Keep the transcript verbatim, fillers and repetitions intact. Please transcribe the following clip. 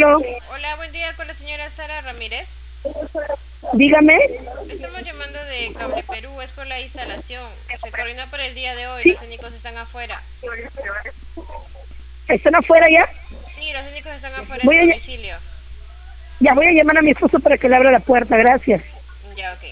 Aló, Hola, buen día con la señora Sara Ramírez. dígame. Estamos llamando de Cable Perú, es por la instalación. Se coordinó para el día de hoy, Sí, los técnicos están afuera. ¿están afuera ya? Sí, los técnicos están afuera de Voy su a, ll- domicilio. ya voy a llamar a mi esposo para que le abra la puerta, gracias. Ya, ok.